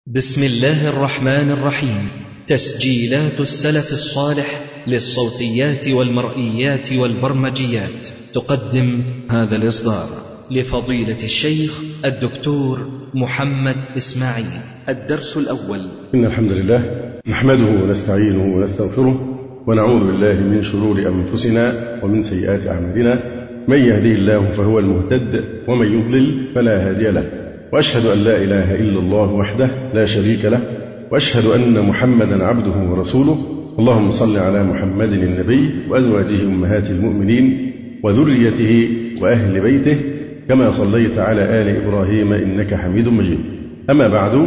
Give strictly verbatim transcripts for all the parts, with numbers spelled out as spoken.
بسم الله الرحمن الرحيم. تسجيلات السلف الصالح للصوتيات والمرئيات والبرمجيات تقدم هذا الإصدار لفضيلة الشيخ الدكتور محمد إسماعيل. الدرس الأول. إن الحمد لله نحمده ونستعينه ونستغفره ونعوذ بالله من شرور أنفسنا ومن سيئات أعمالنا، من يهديه الله فهو المهتد ومن يضلل فلا هادي له، وأشهد أن لا إله إلا الله وحده لا شريك له، وأشهد أن محمدا عبده ورسوله. اللهم صل على محمد النبي وأزواجه أمهات المؤمنين وذريته وأهل بيته كما صليت على آل إبراهيم إنك حميد مجيد. أما بعد،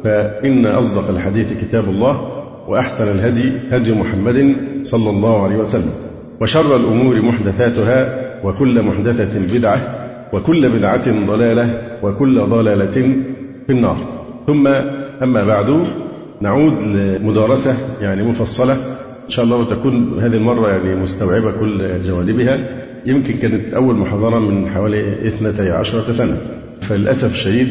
فإن أصدق الحديث كتاب الله، وأحسن الهدي هدي محمد صلى الله عليه وسلم، وشر الأمور محدثاتها، وكل محدثة بدعة، وكل بدعة ضلالة، وكل ضلالة في النار. ثم أما بعد، نعود لمدارسة يعني مفصلة إن شاء الله، وتكون هذه المرة يعني مستوعبة كل جوانبها. يمكن كانت أول محاضرة من حوالي اثنتي عشرة سنة، فللأسف الشديد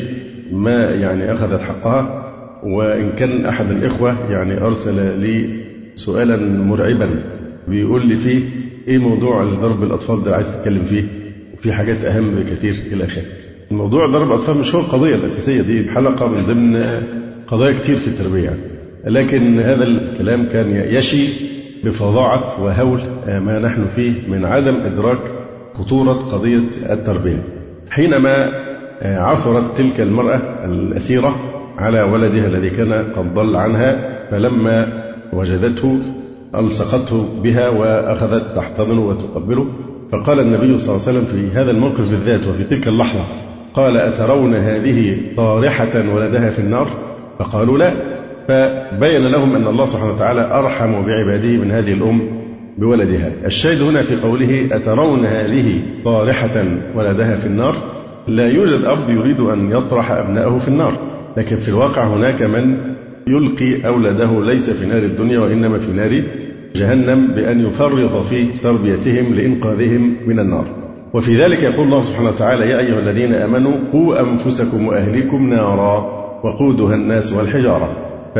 ما يعني أخذت حقها. وإن كان أحد الإخوة يعني أرسل لي سؤالا مرعبا بيقول لي فيه إيه موضوع ضرب الأطفال ده، عايز تتكلم فيه، وفي حاجات أهم بكثير إلى آخره. الموضوع ضرب الأطفال مش هو القضية الأساسية، دي حلقة من ضمن قضايا كتير في التربية، لكن هذا الكلام كان يشي بفظاعة وهول ما نحن فيه من عدم إدراك خطورة قضية التربية. حينما عثرت تلك المرأة الأسيرة على ولدها الذي كان قد ضل عنها، فلما وجدته ألصقته بها وأخذت تحتضنه وتقبله، فقال النبي صلى الله عليه وسلم في هذا الموقف بالذات وفي تلك اللحظة، قال: أترون هذه طارحة ولدها في النار؟ فقالوا لا. فبين لهم أن الله سبحانه وتعالى أرحم بعباده من هذه الأم بولدها. الشاهد هنا في قوله أترون هذه طارحة ولدها في النار، لا يوجد أب يريد أن يطرح أبنائه في النار، لكن في الواقع هناك من يلقي أولاده ليس في نار الدنيا وإنما في نار جهنم، بأن يفرط في تربيتهم لإنقاذهم من النار. وفي ذلك يقول الله سبحانه وتعالى: يا أيها الذين آمنوا قوا أنفسكم وأهليكم نارا وقودها الناس والحجارة.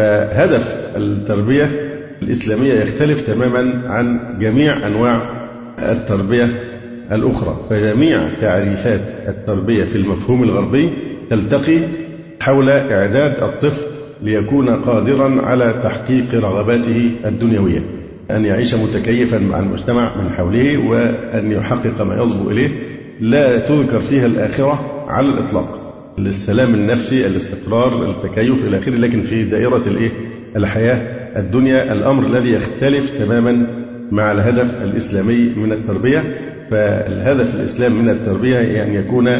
فهدف التربية الإسلامية يختلف تماما عن جميع أنواع التربية الأخرى، فجميع تعريفات التربية في المفهوم الغربي تلتقي حول إعداد الطفل ليكون قادرا على تحقيق رغباته الدنيوية، أن يعيش متكيفا مع المجتمع من حوله، وأن يحقق ما يصبو إليه. لا تذكر فيها الآخرة على الإطلاق، السلام النفسي، الاستقرار، التكيف إلى آخره، لكن في دائرة الإيه؟ الحياة الدنيا، الأمر الذي يختلف تماما مع الهدف الإسلامي من التربية. فالهدف الإسلامي من التربية أن يعني يكون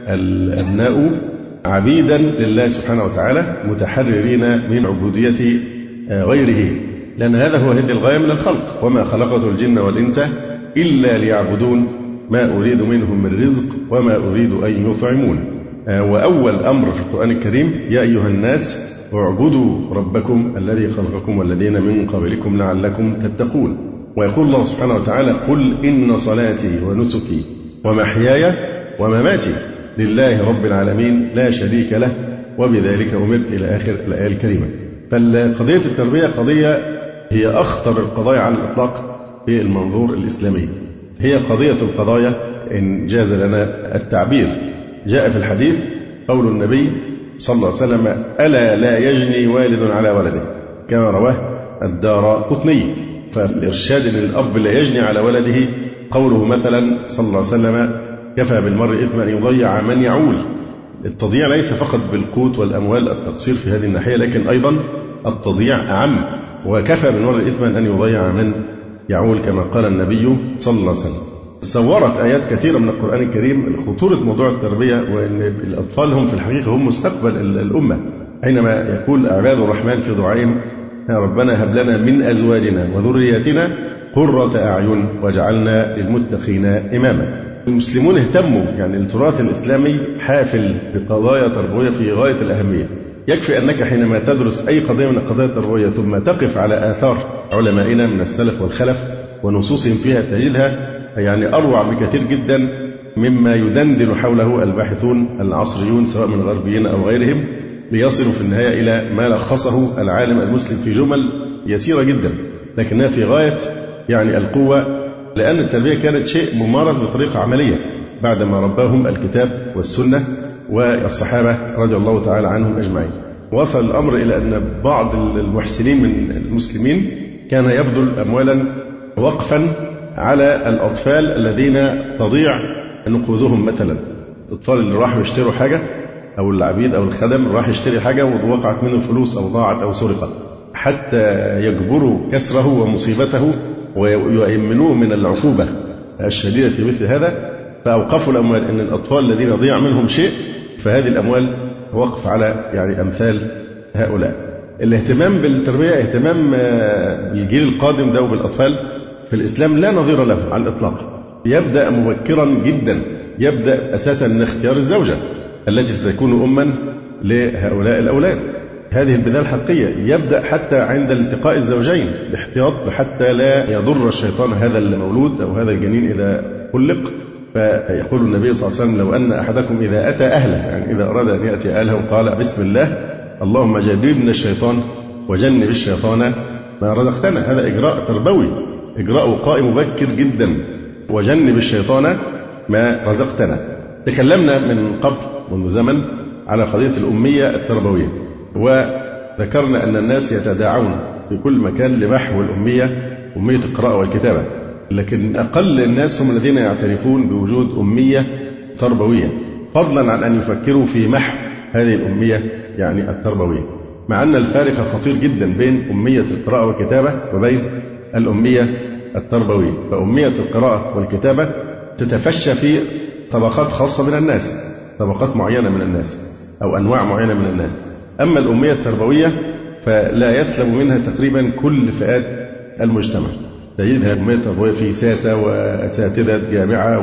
الأبناء عبيدا لله سبحانه وتعالى، متحررين من عبودية غيره، لأن هذا هو هذه الغاية من الخلق: وما خلقت الجن والإنس إلا ليعبدون ما أريد منهم من رزق وما أريد أن يطعمون. وأول أمر في القرآن الكريم: يا أيها الناس اعبدوا ربكم الذي خلقكم والذين من قبلكم لعلكم تتقون. ويقول الله سبحانه وتعالى: قل إن صلاتي ونسكي ومحياي ومماتي لله رب العالمين لا شريك له وبذلك أمرت، إلى آخر الآية الكريمة. فالقضية التربية قضية هي أخطر القضايا على الإطلاق في المنظور الإسلامي، هي قضية القضايا إن جاز لنا التعبير. جاء في الحديث قول النبي صلى الله عليه وسلم: ألا لا يجني والد على ولده، كما رواه الدارقطني. فالإرشاد أن الأب لا يجني على ولده، قوله مثلا صلى الله عليه وسلم: كفى بالمرء إثما أن يضيع من يعول. التضييع ليس فقط بالقوت والأموال، التقصير في هذه الناحية، لكن أيضا التضييع أعم. وكفى بالمرء إثما أن يضيع من يعول، كما قال النبي صلى الله عليه وسلم. صورت آيات كثيرة من القرآن الكريم خطورة موضوع التربية، وأن الأطفال هم في الحقيقة هم مستقبل الأمة. حينما يقول عباد الرحمن في دعائهم: يا ربنا هب لنا من أزواجنا وذرياتنا قرة أعين واجعلنا للمتقين إماما. المسلمون اهتموا، يعني التراث الإسلامي حافل بقضايا تربوية في غاية الأهمية. يكفي أنك حينما تدرس أي قضية من القضايا التربوية ثم تقف على آثار علمائنا من السلف والخلف ونصوصهم فيها، تجدها يعني أروع بكثير جدا مما يدندن حوله الباحثون العصريون سواء من الغربيين أو غيرهم. ليصلوا في النهاية إلى ما لخصه العالم المسلم في جمل يسيرة جدا لكنها في غاية يعني القوة، لأن التربية كانت شيء ممارس بطريقة عملية بعدما رباهم الكتاب والسنة والصحابة رضي الله تعالى عنهم أجمعين. وصل الأمر إلى أن بعض المحسنين من المسلمين كان يبذل أموالا وقفا على الأطفال الذين تضيع نقودهم، مثلا الأطفال اللي راحوا يشتروا حاجة أو العبيد أو الخدم راح يشتري حاجة ووقعت منه الفلوس أو ضاعت أو سرقت، حتى يجبروا كسره ومصيبته ويؤمنوه من العقوبة الشديدة في مثل هذا، فأوقفوا الأموال. إن الأطفال الذين ضيع منهم شيء فهذه الأموال وقف على يعني أمثال هؤلاء. الاهتمام بالتربية اهتمام بالجيل القادم ده وبالأطفال في الإسلام لا نظير له على الإطلاق. يبدأ مبكرا جدا، يبدأ أساسا من اختيار الزوجة التي ستكون أما لهؤلاء الأولاد. هذه البداية الحقيقية. يبدأ حتى عند التقاء الزوجين الاحتياط حتى لا يضر الشيطان هذا المولود أو هذا الجنين إذا خلق. فيقول النبي صلى الله عليه وسلم: لو أن أحدكم إذا أتى أهله، يعني إذا أراد أن يأتي أهله وقال بسم الله اللهم جنبنا الشيطان وجنب الشيطان ما رزقتنا، هذا إجراء تربوي، إجراء وقائي مبكر جدا. وجنب الشيطان ما رزقتنا. تكلمنا من قبل منذ زمن على قضية الأمية التربوية، وذكرنا أن الناس يتداعون في كل مكان لمحو الأمية، أمية القراءة والكتابة، لكن أقل الناس هم الذين يعترفون بوجود أمية تربوية، فضلا عن أن يفكروا في محو هذه الأمية يعني التربوية، مع أن الفارق خطير جدا بين أمية القراءة والكتابة وبين الأمية التربوية. فأمية القراءة والكتابة تتفشى في طبقات خاصة من الناس، طبقات معينة من الناس أو أنواع معينة من الناس. أما الأمية التربوية فلا يسلم منها تقريبا كل فئات المجتمع. تجدها الأمية التربوية في ساسة وأساتذة جامعة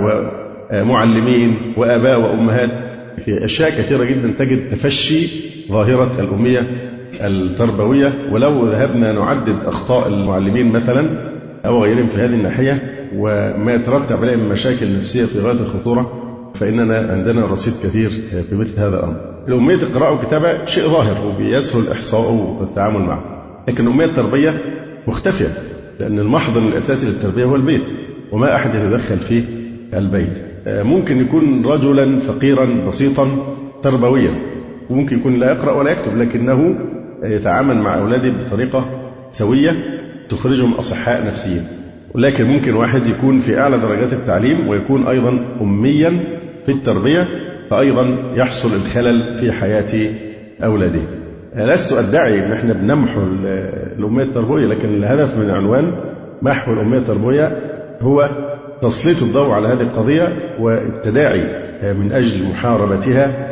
ومعلمين وآباء وأمهات، في أشياء كثيرة جدا تجد تفشي ظاهرة الأمية التربوية. ولو ذهبنا نعدد أخطاء المعلمين مثلا أو غيرهم في هذه الناحية وما يترتب عليه من مشاكل نفسية في غاية الخطورة، فإننا عندنا رصيد كثير في مثل هذا الأمر. الأمية القراءة والكتابة شيء ظاهر وبيسهل إحصاؤه والتعامل معه، لكن الأمية التربية مختفية، لأن المحضن الأساسي للتربية هو البيت، وما أحد يتدخل في البيت. ممكن يكون رجلا فقيرا بسيطا تربويا، وممكن يكون لا يقرأ ولا يكتب، لكنه يتعامل مع أولاده بطريقة سوية تخرجهم أصحاء نفسيين. ولكن ممكن واحد يكون في أعلى درجات التعليم ويكون أيضا أميا في التربية، فأيضا يحصل الخلل في حياة أولاده. لست أدعي أن احنا بنمحو الأمية التربوية، لكن الهدف من عنوان محو الأمية التربوية هو تسليط الضوء على هذه القضية والتداعي من أجل محاربتها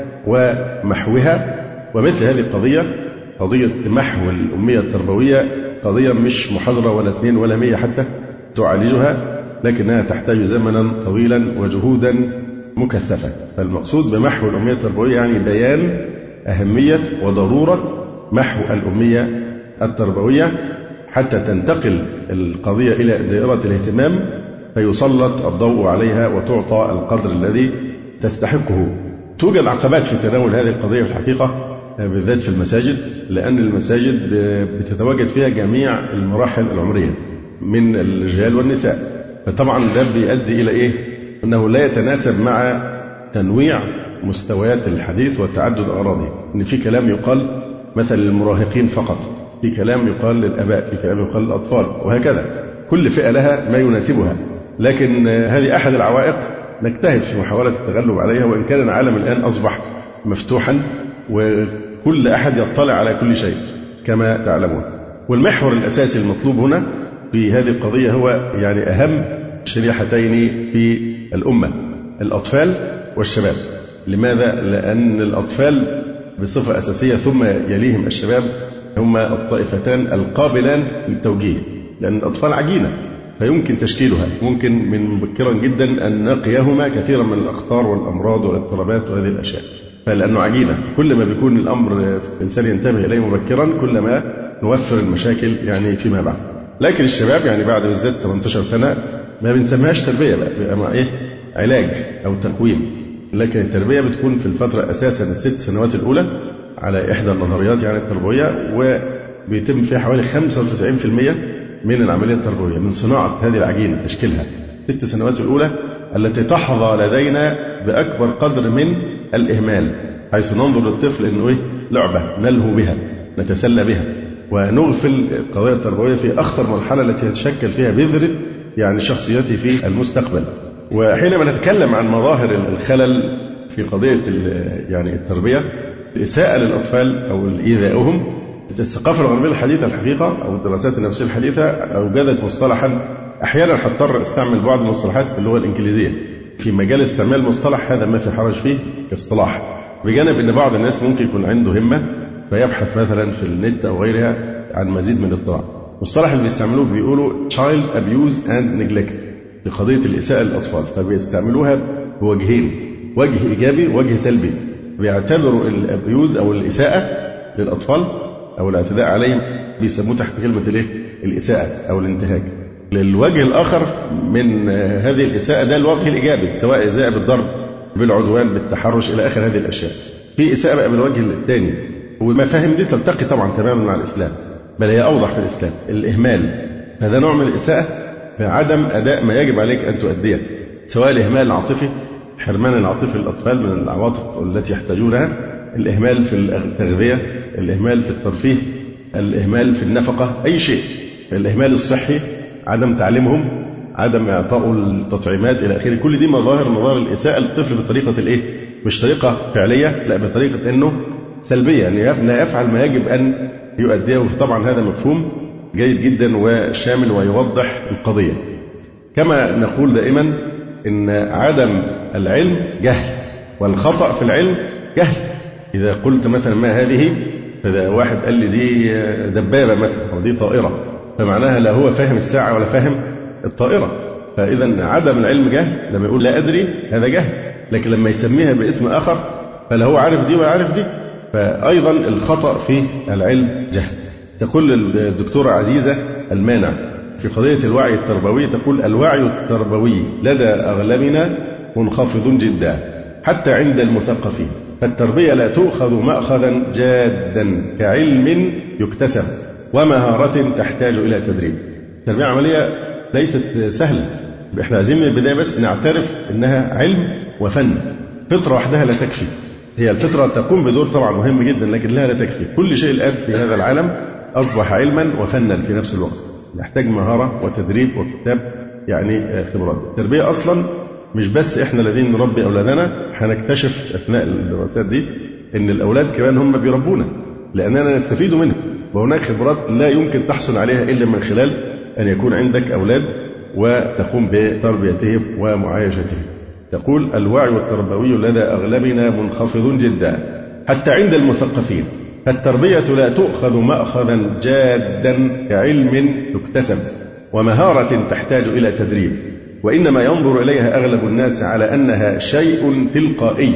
ومحوها. ومثل هذه القضية، قضية محو الأمية التربوية، قضية مش محاضرة ولا اثنين ولا مية حتى تعالجها، لكنها تحتاج زمنا طويلا وجهودا مكثفة. فالمقصود بمحو الأمية التربوية يعني بيان أهمية وضرورة محو الأمية التربوية حتى تنتقل القضية إلى دائرة الاهتمام، فيسلط الضوء عليها وتعطى القدر الذي تستحقه. توجد عقبات في تناول هذه القضية في الحقيقة، بالذات في المساجد، لأن المساجد بتتواجد فيها جميع المراحل العمرية من الرجال والنساء. فطبعا ده بيؤدي إلى إيه؟ أنه لا يتناسب مع تنويع مستويات الحديث وتعدد أغراضه. إن في كلام يقال مثل للمراهقين فقط، في كلام يقال للآباء، في كلام يقال للأطفال، وهكذا كل فئة لها ما يناسبها. لكن هذه أحد العوائق نجتهد في محاولة التغلب عليها، وإن كان العالم الآن أصبح مفتوحا وكل أحد يطلع على كل شيء كما تعلمون. والمحور الأساسي المطلوب هنا في هذه القضية هو يعني أهم شريحتين في الأمة: الأطفال والشباب. لماذا؟ لأن الأطفال بصفة أساسية ثم يليهم الشباب هما الطائفتان القابلان للتوجيه، لأن الأطفال عجينة فيمكن تشكيلها، ممكن من مبكرا جدا أن نقيهما كثيرا من الأخطار والأمراض والاضطرابات وهذه الأشياء. فلأنه عجينة، كل ما بيكون الأمر الإنسان ينتبه إليه مبكرا كل ما نوفر المشاكل يعني فيما بعد. لكن الشباب يعني بعد بالذات ثمانية عشر سنة ما بنسميهاش تربية بقى، بقى مع إيه؟ علاج أو تقويم. لكن التربية بتكون في الفترة أساسا الست سنوات الأولى، على إحدى النظريات يعني التربوية، وبيتم فيها حوالي خمسة وتسعين بالمئة من العملية التربوية، من صناعة هذه العجينة تشكيلها. ست سنوات الأولى التي تحظى لدينا بأكبر قدر من الإهمال، حيث ننظر للطفل إنه إيه؟ لعبة نلهو بها نتسلى بها، ونغفل القضايا التربوية في أخطر مرحلة التي يتشكل فيها بذرة يعني شخصيته في المستقبل. وحينما نتكلم عن مظاهر الخلل في قضية يعني التربية، الإساءة للأطفال أو إيذاؤهم، الثقافة الغربية الحديثة الحقيقة أو الدراسات النفسية الحديثة أوجدت مصطلحا أحيانا هضطر استعمل بعض المصطلحات في اللغة الإنجليزية في مجال استعمال مصطلح هذا ما في حرج فيه كاصطلاح، بجانب أن بعض الناس ممكن يكون عنده همة فيبحث مثلا في النت أو غيرها عن مزيد من الاطلاع. المصطلح اللي بيستعملوه بيقولوا child abuse and neglect في قضية الإساءة للأطفال، فبيستعملوها بوجهين، وجه إيجابي ووجه سلبي. بيعتبروا الأبيوز أو الإساءة للأطفال أو الاعتداء عليهم بيسموه تحت كلمة الإيه؟ الإساءة أو الانتهاك. للوجه الآخر من هذه الإساءة ده الوجه الإيجابي، سواء إساءة بالضرب بالعدوان بالتحرش إلى آخر هذه الأشياء. في إساءة بقى بالوجه الثاني، والمفاهيم دي تلتقي طبعا تماما مع الإسلام، بل هي أوضح في الإسلام، الإهمال. هذا نوع من الإساءة بعدم أداء ما يجب عليك أن تؤديه، سواء الإهمال العاطفي، حرمان العاطفي للأطفال من العواطف التي يحتاجونها، الإهمال في التغذية، الإهمال في الترفيه، الإهمال في النفقة، أي شيء، الإهمال الصحي، عدم تعليمهم، عدم إعطاء التطعيمات إلى آخره. كل دي مظاهر مظاهر الإساءة للطفل بطريقة الإيه؟ مش طريقة فعلية، لا بطريقة إنه سلبية، يعني لا يفعل ما يجب أن يؤديه. طبعا هذا مفهوم جيد جدا وشامل ويوضح القضية. كما نقول دائما إن عدم العلم جهل، والخطأ في العلم جهل. إذا قلت مثلا ما هذه، فإذا واحد قال لي دي دبابة مثلا أو دي طائرة، فمعناها لا هو فاهم الساعة ولا فاهم الطائرة. فإذا عدم العلم جهل. لما يقول لا أدري هذا جهل، لكن لما يسميها باسم آخر فلا هو عارف دي ولا عارف دي. فأيضا الخطأ في العلم جهل. تقول الدكتورة عزيزة المانع في قضية الوعي التربوي، تقول الوعي التربوي لدى أغلبنا منخفض جدا حتى عند المثقفين، فالتربية لا تؤخذ مأخذا جادا كعلم يكتسب ومهارة تحتاج إلى تدريب. التربية عملية ليست سهلة. احنا عايزين من البداية بس نعترف إنها علم وفن. فطرة وحدها لا تكفي. هي الفطرة تقوم بدور طبعا مهم جدا، لكن لها لا تكفي. كل شيء الآن في هذا العالم أصبح علما وفنا في نفس الوقت، يحتاج مهارة وتدريب وكتاب يعني خبرات. التربية أصلا مش بس إحنا الذين نربي أولادنا، هنكتشف أثناء الدراسات دي إن الأولاد كمان هم بيربونا، لأننا نستفيد منهم، وهناك خبرات لا يمكن تحصل عليها إلا من خلال أن يكون عندك أولاد وتقوم بتربيتهم ومعايشتهم. تقول الوعي التربوي لدى أغلبنا منخفض جدا حتى عند المثقفين، فالتربية لا تؤخذ مأخذا جادا كعلم يكتسب ومهارة تحتاج إلى تدريب، وإنما ينظر إليها أغلب الناس على أنها شيء تلقائي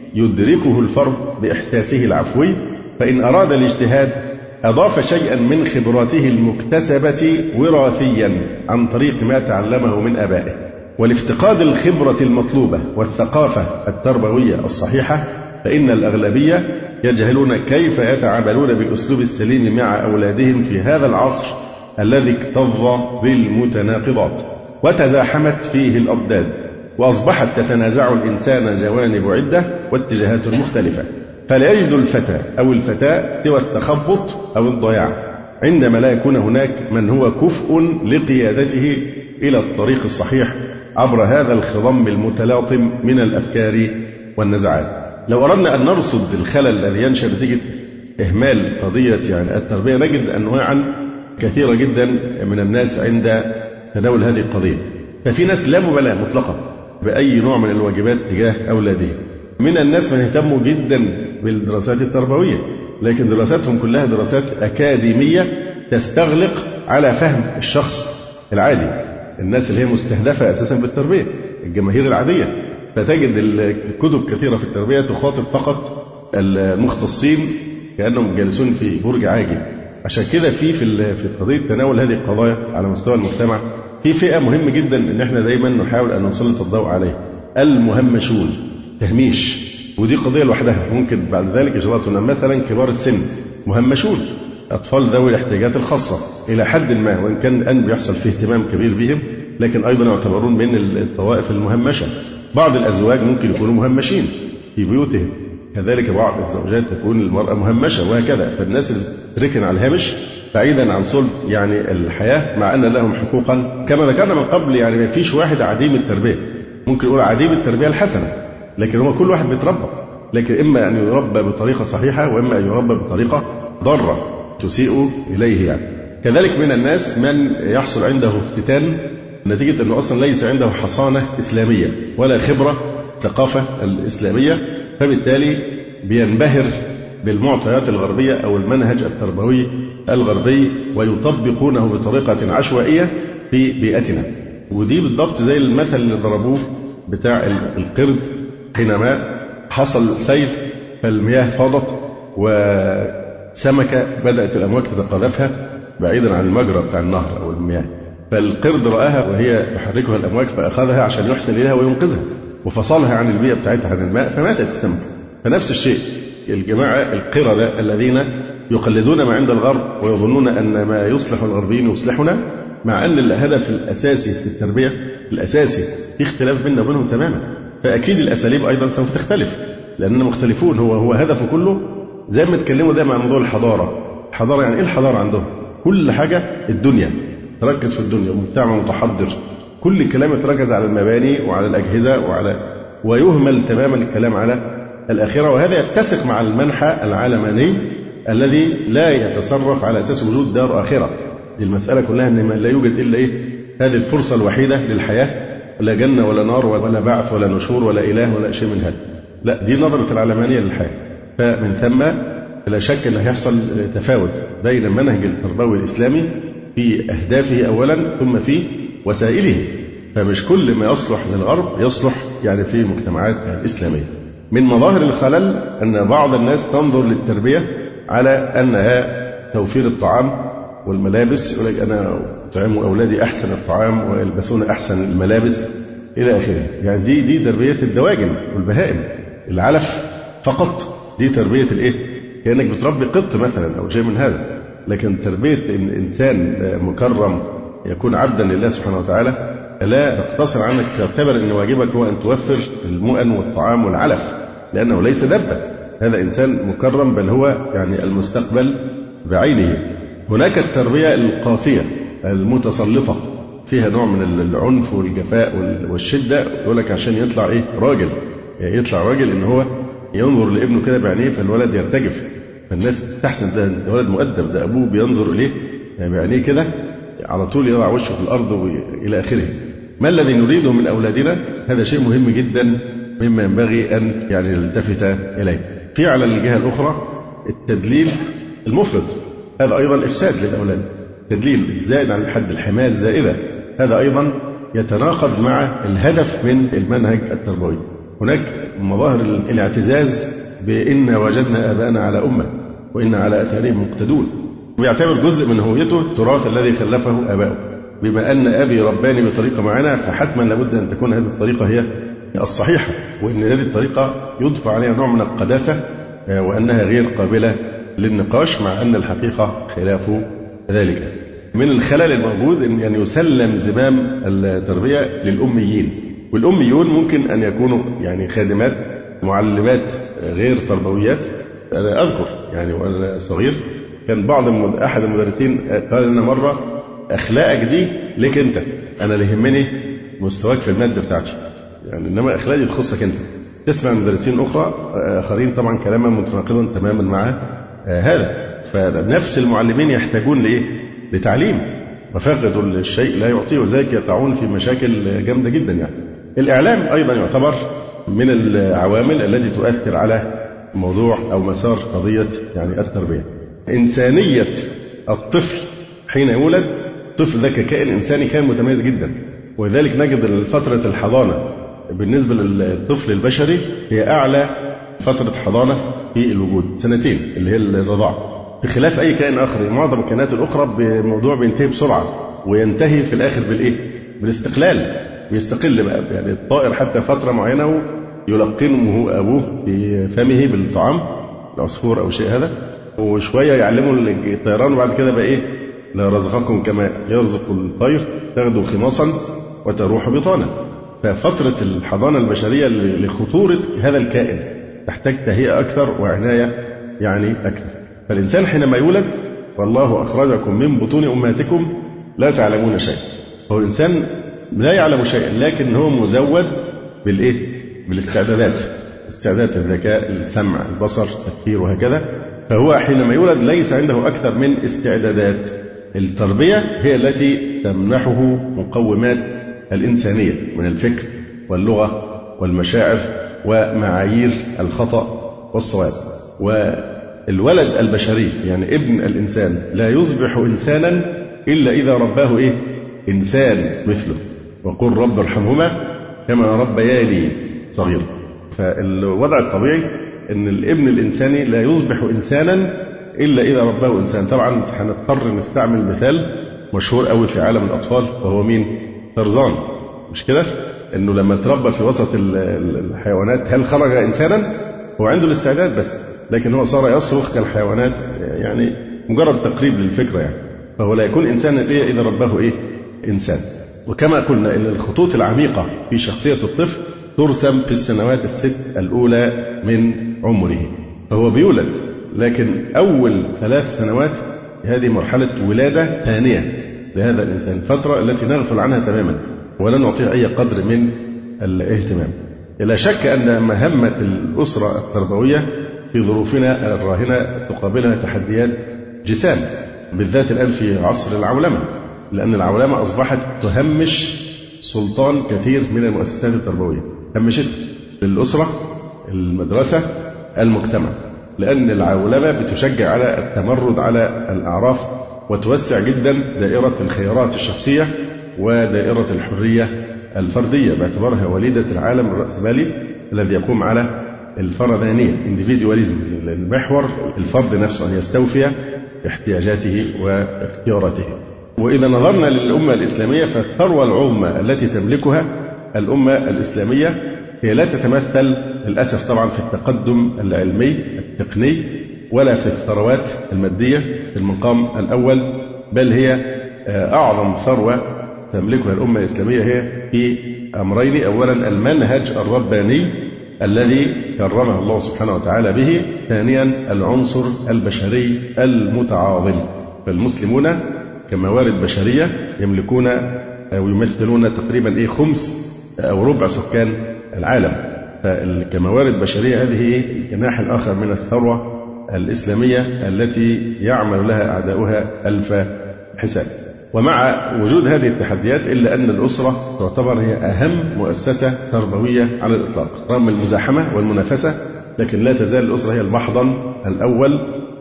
يدركه الفرد بإحساسه العفوي، فإن أراد الاجتهاد أضاف شيئا من خبراته المكتسبة وراثيا عن طريق ما تعلمه من آبائه. ولافتقاد الخبرة المطلوبة والثقافة التربوية الصحيحة، فإن الأغلبية يجهلون كيف يتعاملون بالأسلوب السليم مع أولادهم في هذا العصر الذي اكتظ بالمتناقضات وتزاحمت فيه الأضداد، وأصبحت تتنازع الإنسان جوانب عدة واتجاهات مختلفة، فلا يجد الفتى أو الفتاة سوى التخبط أو الضياع عندما لا يكون هناك من هو كفء لقيادته إلى الطريق الصحيح عبر هذا الخضم المتلاطم من الأفكار والنزعات. لو أردنا أن نرصد الخلل الذي ينشأ نتيجة إهمال قضية يعني التربية، نجد أنواعا كثيرة جدا من الناس عند تناول هذه القضية. ففي ناس لا مبالاة مطلقة بأي نوع من الواجبات تجاه أولادهم. من الناس من يهتموا جدا بالدراسات التربوية، لكن دراساتهم كلها دراسات أكاديمية تستغلق على فهم الشخص العادي، الناس اللي هي مستهدفة أساسا بالتربية، الجماهير العادية. فتجد الكتب كثيرة في التربية تخاطب فقط المختصين كأنهم جالسون في برج عاجي. عشان كده في في في قضية تناول هذه القضايا على مستوى المجتمع في فئة مهمة جدا إن احنا دايما نحاول أن نسلط الضوء عليها، المهمشون. تهميش ودي قضية لوحدها ممكن بعد ذلك إجراءاتنا. مثلا كبار السن مهمشون، أطفال ذوي الاحتياجات الخاصة إلى حد ما، وإن كان الآن بيحصل فيه اهتمام كبير بهم، لكن أيضا يعتبرون من الطوائف المهمشة. بعض الأزواج ممكن يكونوا مهمشين في بيوتهم، كذلك بعض الزوجات تكون المرأة مهمشة، وهكذا. فالناس اللي ركن على الهامش بعيدا عن صلب يعني الحياة، مع أن لهم حقوقا كما ذكرنا من قبل. يعني ما فيش واحد عديم التربية، ممكن يقول عديم التربية الحسنة، لكن هو كل واحد بيتربى، لكن إما أن يربى بطريقة صحيحة وإما أن يربى بطريقة ضارة تسيء إليه يعني. كذلك من الناس من يحصل عنده افتتان نتيجة أنه أصلا ليس عنده حصانة إسلامية ولا خبرة ثقافة الإسلامية، فبالتالي بينبهر بالمعطيات الغربية أو المنهج التربوي الغربي ويطبقونه بطريقة عشوائية في بيئتنا. ودي بالضبط زي المثل اللي ضربوه بتاع القرد حينما حصل سيل فالمياه فاضت وسمكة بدأت الأمواج تتقاذفها بعيدا عن المجرى بتاع النهر أو المياه، فالقرد رآها وهي تحركها الأمواج فأخذها عشان يحسن إليها وينقذها وفصلها عن البيئة بتاعتها عن الماء فماتت السمكة. فنفس الشيء الجماعة القردة الذين يقلدون ما عند الغرب ويظنون أن ما يصلح الغربيين يصلحنا، مع أن الهدف الأساسي في التربية الأساسي في اختلاف بيننا وبينهم تماما. فأكيد الأساليب أيضا سوف تختلف لأننا مختلفون. هو هو هدفه كله زي ما اتكلموا دايما عن موضوع الحضارة. الحضارة يعني إيه الحضارة عندهم؟ كل حاجة الدنيا، تركز في الدنيا، مجتمع متحضر، كل الكلام يتركز على المباني وعلى الأجهزة وعلى ويهمل تماما الكلام على الآخرة. وهذا يتسق مع المنحى العلماني الذي لا يتصرف على أساس وجود دار آخرة. المسألة كلها أن لا يوجد إلا إيه؟ هذه الفرصة الوحيدة للحياة، لا جنة ولا نار ولا بعث ولا نشور ولا إله ولا شيء من هذا. لا، دي نظرة العلمانية للحياة. فمن ثم لا شك أن هيحصل تفاوت بين المنهج التربوي الإسلامي في أهدافه أولا ثم في وسائله. فمش كل ما يصلح للغرب يصلح يعني في المجتمعات الإسلامية. من مظاهر الخلل أن بعض الناس تنظر للتربية على أنها توفير الطعام والملابس، يقول لك أنا أطعم أولادي أحسن الطعام ويلبسون أحسن الملابس إلى آخره. يعني دي دي تربية الدواجن والبهائم، العلف فقط، دي تربية الإيه؟ كأنك بتربي قط مثلا أو شيء من هذا. لكن تربية إنسان مكرم يكون عبدا لله سبحانه وتعالى لا تقتصر عنك تعتبر أن واجبك هو أن توفر المؤن والطعام والعلف، لأنه ليس دبة، هذا إنسان مكرم بل هو يعني المستقبل بعينه. هناك التربية القاسية المتسلطة فيها نوع من العنف والجفاء والشدة، يقول لك عشان يطلع إيه راجل، يطلع راجل إن هو ينظر لابنه كده بعينيه فالولد يرتجف، فالناس تحسن ده, ده ولد مؤدب، ده أبوه بينظر إليه يعني بعينيه كده على طول يضع وشه في الأرض وإلى آخره. ما الذي نريده من أولادنا؟ هذا شيء مهم جدا مما ينبغي أن يعني نلتفت إليه. في على الجهة الأخرى التدليل المفرط، هذا أيضا إفساد للأولاد. تدليل الزائد عن الحد، الحماية الزائدة، هذا أيضا يتناقض مع الهدف من المنهج التربوي. هناك مظاهر الاعتزاز بإن وجدنا آباءنا على أمة وإن على آثارهم مقتدون، ويعتبر جزء من هويته التراث الذي خلفه آباؤه. بما أن أبي رباني بطريقة معينة فحتما لابد أن تكون هذه الطريقة هي الصحيحة، وأن هذه الطريقة يضفى عليها نوع من القداسة وأنها غير قابلة للنقاش، مع أن الحقيقة خلاف ذلك. من الخلل الموجود أن يسلم زمام التربية للأميين، والأميون ممكن أن يكونوا يعني خادمات معلمات غير تربويات. أنا أذكر يعني وأنا صغير كان بعض أحد المدرسين قال لنا مرة أخلاقك دي ليك أنت، أنا اللي يهمني مستواك في المادة بتاعتي، يعني إنما أخلاقي تخصك أنت. تسمع مدرسين أخرى آخرين طبعا كلاما متناقضا تماما مع هذا. فنفس المعلمين يحتاجون لإيه؟ لتعليم، وفاقد الشيء لا يعطيه، وذلك يقعون في مشاكل جامدة جدا. يعني الإعلام أيضا يعتبر من العوامل التي تؤثر على موضوع أو مسار قضية يعني التربية. إنسانية الطفل حين يولد، الطفل ده ككائن إنساني كان متميز جدا، ولذلك نجد فترة الحضانة بالنسبة للطفل البشري هي أعلى فترة حضانة في الوجود، سنتين اللي هي الرضاعة، بخلاف أي كائن آخر. معظم الكائنات الأخرى بموضوع بينتهي بسرعة وينتهي في الآخر بالإيه؟ بالاستقلال، بيستقل بقى. يعني الطائر حتى فترة معينة يلقنه أبوه في فمه بالطعام العصفور أو شيء هذا، وشوية يعلمه الطيران، وبعد كده بقى إيه لا رزقكم كما يرزق الطير تغدو خماصا وتروح بطانا. ففترة الحضانة البشرية لخطورة هذا الكائن تحتاج تهيئة أكثر وعناية يعني أكثر. فالإنسان حينما يولد والله أخرجكم من بطون أمهاتكم لا تعلمون شيئا، هو الإنسان لا يعلم شيئا لكن هو مزود بالإيه؟ بالاستعدادات، استعدادات الذكاء، السمع، البصر، التفكير وهكذا. فهو حينما يولد ليس عنده أكثر من استعدادات. التربية هي التي تمنحه مقومات الإنسانية من الفكر واللغة والمشاعر ومعايير الخطأ والصواب. والولد البشري يعني ابن الإنسان لا يصبح إنسانا إلا إذا رباه إيه؟ إنسان مثله، وقل رب ارحمهما كما ربياني صغيرا. فالوضع الطبيعي أن الابن الإنساني لا يصبح إنسانا إلا إذا رباه إنسان. طبعا هنضطر نستعمل مثال مشهور قوي في عالم الأطفال وهو مين؟ طرزان، مش كده؟ إنه لما تربى في وسط الحيوانات هل خرج إنسانا؟ هو عنده الاستعداد بس، لكن هو صار يصرخ كالحيوانات، يعني مجرد تقريب للفكرة يعني. فهو لا يكون إنسانا إيه إذا رباه إيه؟ إنسان. وكما قلنا إن الخطوط العميقة في شخصية الطفل ترسم في السنوات الست الأولى من عمره. فهو بيولد، لكن أول ثلاث سنوات هذه مرحلة ولادة ثانية لهذا الإنسان، الفترة التي نغفل عنها تماما ولا نعطيها أي قدر من الاهتمام. لا شك أن مهمة الأسرة التربوية في ظروفنا الراهنة تقابلها تحديات جسام، بالذات الآن في عصر العولمة، لأن العولمة أصبحت تهمش سلطان كثير من المؤسسات التربوية، همشت للأسرة، المدرسة، المجتمع، لأن العولمة بتشجع على التمرد على الأعراف وتوسع جدا دائرة الخيارات الشخصية ودائرة الحرية الفردية باعتبارها وليدة العالم الرأسمالي الذي يقوم على الفردانية individualism، المحور الفرد نفسه أن يستوفي احتياجاته واختياراته. وإذا نظرنا للأمة الإسلامية فالثروة العظمى التي تملكها الأمة الإسلامية هي لا تتمثل للأسف طبعا في التقدم العلمي التقني ولا في الثروات المادية في المقام الأول، بل هي أعظم ثروة تملكها الأمة الإسلامية هي في أمرين: أولا المنهج الرباني الذي كرمه الله سبحانه وتعالى به، ثانيا العنصر البشري المتعاضل. فالمسلمون كموارد بشرية يملكون أو يمثلون تقريبا إيه خمس أو ربع سكان العالم. فكموارد بشرية هذه الجناح الآخر من الثروة الإسلامية التي يعمل لها أعداؤها ألف حساب. ومع وجود هذه التحديات إلا أن الأسرة تعتبر هي أهم مؤسسة تربوية على الإطلاق رغم المزاحمة والمنافسة، لكن لا تزال الأسرة هي المحضن الأول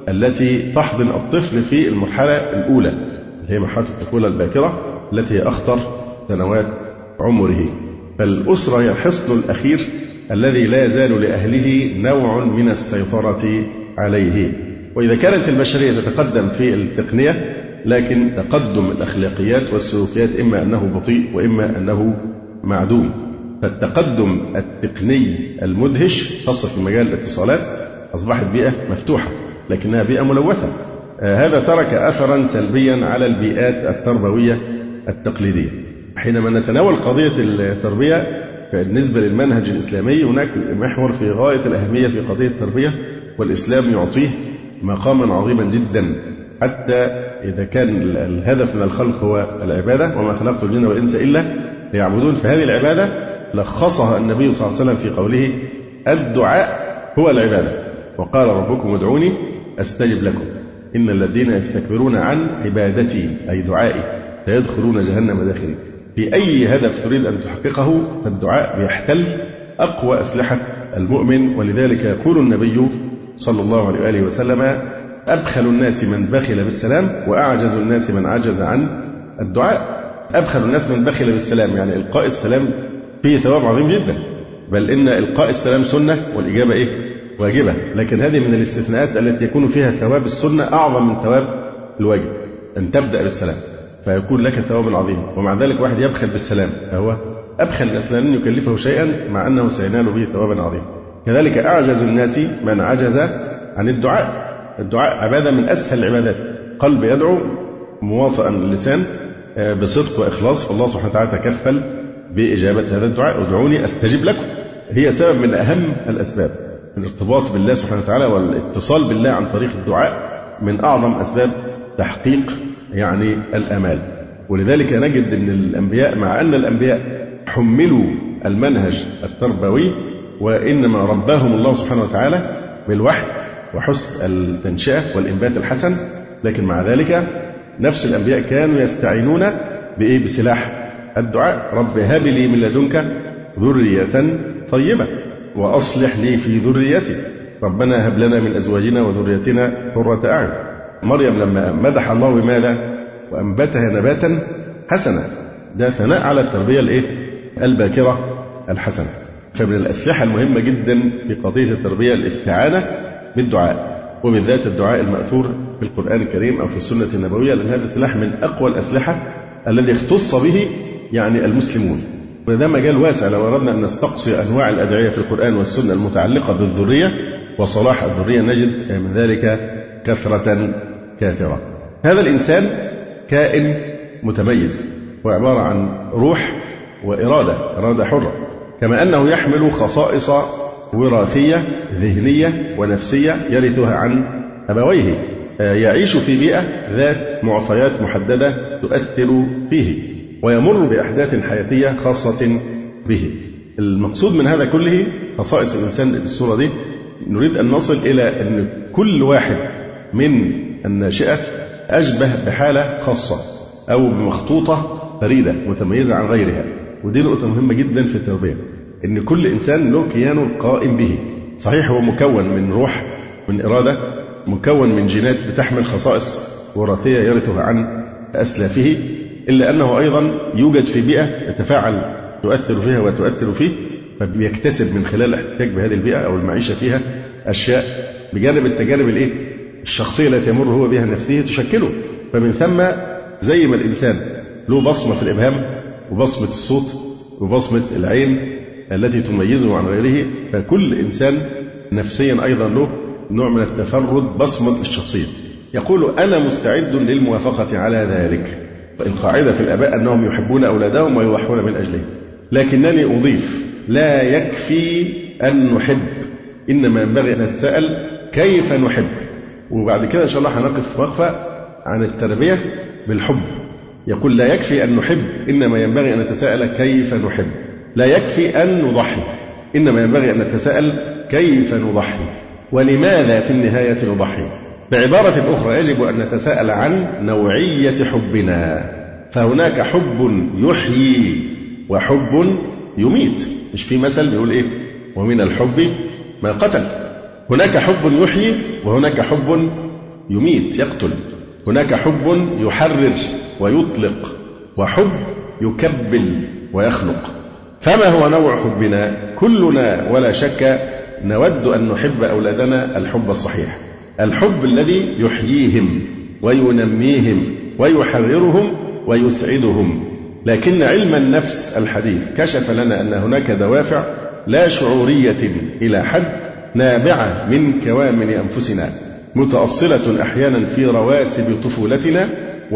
التي تحضن الطفل في المرحلة الأولى اللي هي مرحلة الطفولة الباكرة التي هي أخطر سنوات عمره. فالأسرة هي الحصن الأخير الذي لا يزال لأهله نوع من السيطرة عليه. وإذا كانت البشرية تتقدم في التقنية، لكن تقدم الأخلاقيات والسلوكيات إما أنه بطيء وإما أنه معدوم. فالتقدم التقني المدهش خاصة في مجال الاتصالات أصبحت بيئة مفتوحة لكنها بيئة ملوثة. آه هذا ترك أثرا سلبيا على البيئات التربوية التقليدية. حينما نتناول قضية التربية بالنسبة للمنهج الإسلامي هناك محور في غاية الأهمية في قضية التربية، والإسلام يعطيه مقاما عظيما جدا، حتى إذا كان الهدف من الخلق هو العبادة وما خلقت الجن والإنس إلا ليعبدون، فهذه العبادة لخصها النبي صلى الله عليه وسلم في قوله الدعاء هو العبادة، وقال ربكم ادعوني أستجب لكم إن الذين يستكبرون عن عبادتي أي دعائي سيدخلون جهنم داخلين. في أي هدف تريد أن تحققه فالدعاء يحتل أقوى أسلحة المؤمن، ولذلك يقول النبي صلى الله عليه وآله وسلم أبخل الناس من بخل بالسلام وأعجز الناس من عجز عن الدعاء. أبخل الناس من بخل بالسلام يعني إلقاء السلام فيه ثواب عظيم جدا، بل إن إلقاء السلام سنة والإجابة إيه؟ واجبة، لكن هذه من الاستثناءات التي يكون فيها ثواب السنة أعظم من ثواب الواجب، أن تبدأ بالسلام فيكون لك ثواب عظيم، ومع ذلك واحد يبخل بالسلام فهو أبخل الناس لن يكلفه شيئا مع أنه سينال به ثوابا عظيما. كذلك أعجز الناس من عجز عن الدعاء. الدعاء عبادة من أسهل العبادات، قلب يدعو مواطئا اللسان بصدق وإخلاص، والله سبحانه وتعالى تكفل بإجابة هذا الدعاء. ادعوني أستجب لكم، هي سبب من أهم الأسباب. الارتباط بالله سبحانه وتعالى والاتصال بالله عن طريق الدعاء من أعظم أسباب تحقيق يعني الآمال. ولذلك نجد أن الأنبياء مع أن الأنبياء حملوا المنهج التربوي وإنما رباهم الله سبحانه وتعالى بالوحي وحسن التنشئة والإنبات الحسن، لكن مع ذلك نفس الأنبياء كانوا يستعينون بإيه؟ بسلاح الدعاء. رب هب لي من لدنك ذرية طيبة وأصلح لي في ذريتي، ربنا هب لنا من أزواجنا وذريتنا قرة أعين. مريم لما مدح الله بماذا؟ وأنبتها نباتا حسنا، ده ثناء على التربية الإيه؟ الباكرة الحسنة. فمن الأسلحة المهمة جدا في قضية التربية الاستعانة بالدعاء، وبالذات الدعاء المأثور في القرآن الكريم أو في السنة النبوية، لأن هذا سلاح من أقوى الأسلحة الذي اختص به يعني المسلمون. وده مجال واسع لو أردنا أن نستقصي أنواع الأدعية في القرآن والسنة المتعلقة بالذرية وصلاح الذرية نجد من ذلك كثرة كاثرة. هذا الإنسان كائن متميز وعبارة عن روح وإرادة، إرادة حرة، كما أنه يحمل خصائص وراثية ذهنية ونفسية يرثها عن أبويه. يعيش في بيئة ذات معطيات محددة تؤثر فيه ويمر بأحداث حياتية خاصة به. المقصود من هذا كله خصائص الإنسان في الصورة دي، نريد أن نصل إلى أن كل واحد من الناشئة أشبه بحالة خاصة أو بمخطوطة فريدة متميزة عن غيرها. ودي نقطة مهمة جدا في التربية، أن كل إنسان له كيانه القائم به. صحيح هو مكون من روح، من إرادة، مكون من جينات بتحمل خصائص وراثية يرثها عن أسلافه، إلا أنه أيضا يوجد في بيئة يتفاعل تؤثر فيها وتؤثر فيه، فبيكتسب من خلال الاحتكاك بهذه البيئة أو المعيشة فيها أشياء بجانب التجارب الإيه؟ الشخصية التي يمر هو بها نفسه تشكله. فمن ثم زي ما الإنسان له بصمة في الإبهام وبصمة الصوت وبصمة العين التي تميزه عن غيره، فكل إنسان نفسيا أيضا له نوع من التفرد، بصمة الشخصية. يقول أنا مستعد للموافقة على ذلك. القاعدة في الآباء أنهم يحبون أولادهم ويضحون من أجلهم، لكنني أضيف لا يكفي أن نحب، إنما ينبغي أن نتساءل كيف نحب. وبعد كده إن شاء الله هنقف وقفة عن التربية بالحب. يقول لا يكفي أن نحب، إنما ينبغي أن نتساءل كيف نحب. لا يكفي أن نضحي، إنما ينبغي أن نتساءل كيف نضحي ولماذا في النهاية نضحي. بعبارة أخرى يجب أن نتساءل عن نوعية حبنا، فهناك حب يحيي وحب يميت. مش في مثل بيقول إيه؟ ومن الحب ما قتل. هناك حب يحيي وهناك حب يميت يقتل. هناك حب يحرر ويطلق وحب يكبل ويخلق. فما هو نوع حبنا؟ كلنا ولا شك نود أن نحب أولادنا الحب الصحيح، الحب الذي يحييهم وينميهم ويحررهم ويسعدهم. لكن علم النفس الحديث كشف لنا أن هناك دوافع لا شعورية إلى حد، نابعة من كوامن أنفسنا، متأصلة أحيانا في رواسب طفولتنا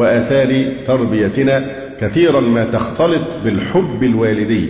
وآثار تربيتنا، كثيرا ما تختلط بالحب الوالدي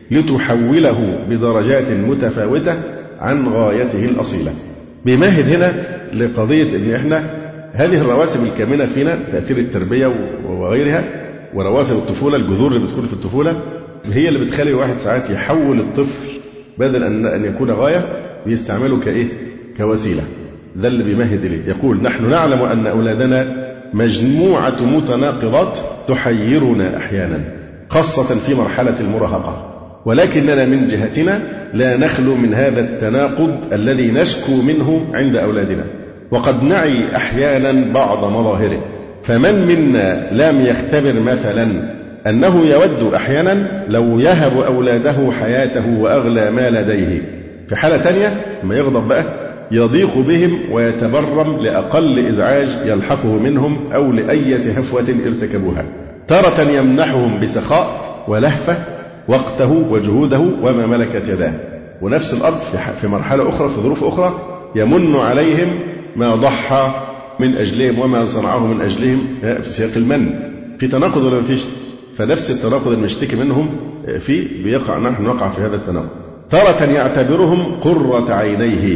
لتحوله بدرجات متفاوتة عن غايته الأصيلة. بيمهد هنا لقضية أن إحنا هذه الرواسب الكامنة فينا، تأثير التربية وغيرها ورواسب الطفولة، الجذور اللي بتكون في الطفولة هي اللي بتخلي الواحد ساعات يحول الطفل بدل أن يكون غاية بيستعمله كإيه؟ كوسيلة. ده اللي بيمهد إليه. يقول نحن نعلم أن أولادنا مجموعة متناقضات تحيرنا أحيانا، خاصة في مرحلة المراهقة، ولكننا من جهتنا لا نخلو من هذا التناقض الذي نشكو منه عند أولادنا، وقد نعي أحيانا بعض مظاهره. فمن منا لم يختبر مثلا أنه يود أحيانا لو يهب أولاده حياته وأغلى ما لديه، في حالة تانية ما يغضب بقى يضيق بهم ويتبرم لأقل إزعاج يلحقه منهم أو لأية هفوة ارتكبوها. تارة يمنحهم بسخاء ولهفة وقته وجهوده وما ملكت يداه. ونفس الأب في مرحلة أخرى في ظروف أخرى يمن عليهم ما ضحى من أجلهم وما صنعه من أجلهم في سياق المن. في تناقض ولا ما فيش؟ فنفس التناقض اللي نشتكي منهم فيه بيقع نحن نقع في هذا التناقض. تارة يعتبرهم قرة عينيه